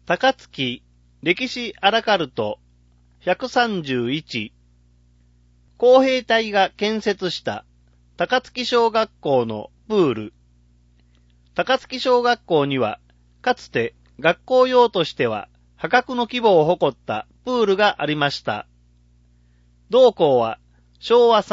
高槻歴史アラカルト131、工兵隊が建設した高槻小学校のプール。高槻小学校には、かつて学校用としては破格の規模を誇ったプールがありました。同校は昭和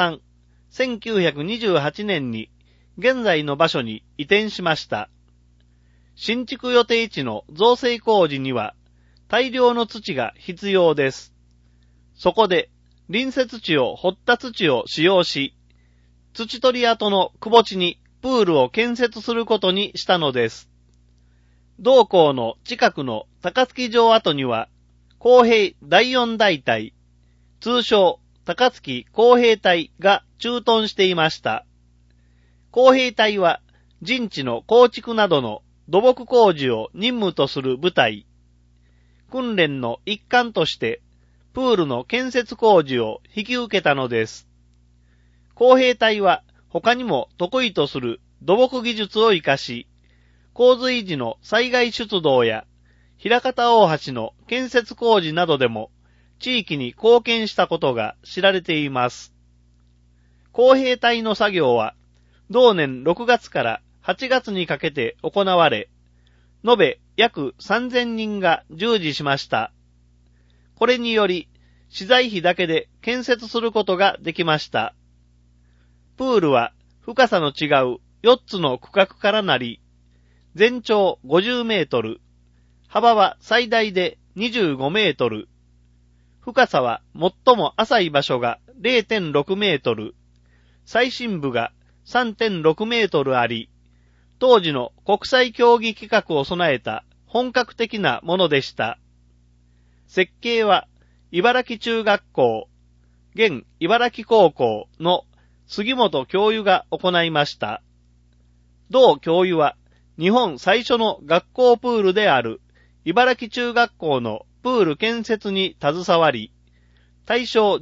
3、1928年に現在の場所に移転しました。新築予定地の造成工事には大量の土が必要です。そこで隣接地を掘った土を使用し、土取り跡の窪地にプールを建設することにしたのです。同校の近くの高槻城跡には、工兵第4大隊、通称高槻工兵隊が駐屯していました。工兵隊は陣地の構築などの土木工事を任務とする部隊。訓練の一環としてプールの建設工事を引き受けたのです。工兵隊は他にも得意とする土木技術を活かし、洪水時の災害出動や枚方大橋の建設工事などでも地域に貢献したことが知られています。工兵隊の作業は同年6月から8月にかけて行われ、延べ約3000人が従事しました。これにより、資材費だけで建設することができました。プールは深さの違う4つの区画からなり、全長50メートル、幅は最大で25メートル、深さは最も浅い場所が 0.6 メートル、最深部が 3.6 メートルあり、当時の国際競技規格を備えた本格的なものでした。設計は茨城中学校、現茨城高校の杉本教諭が行いました。同教諭は日本最初の学校プールである茨城中学校のプール建設に携わり、大正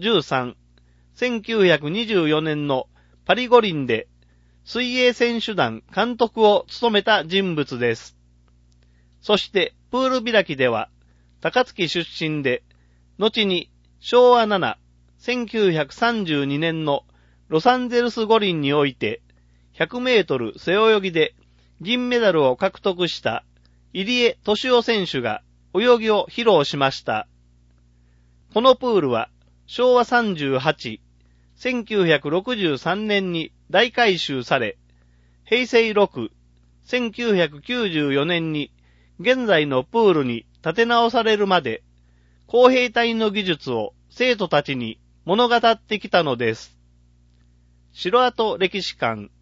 13、1924年のパリ五輪で水泳選手団監督を務めた人物です。そしてプール開きでは高槻出身で、後に昭和7、1932年のロサンゼルス五輪において100メートル背泳ぎで銀メダルを獲得した入江敏夫選手が泳ぎを披露しました。このプールは昭和38、1963年に大改修され、平成6、1994年に現在のプールに建て直されるまで、工兵隊の技術を生徒たちに物語ってきたのです。城跡歴史館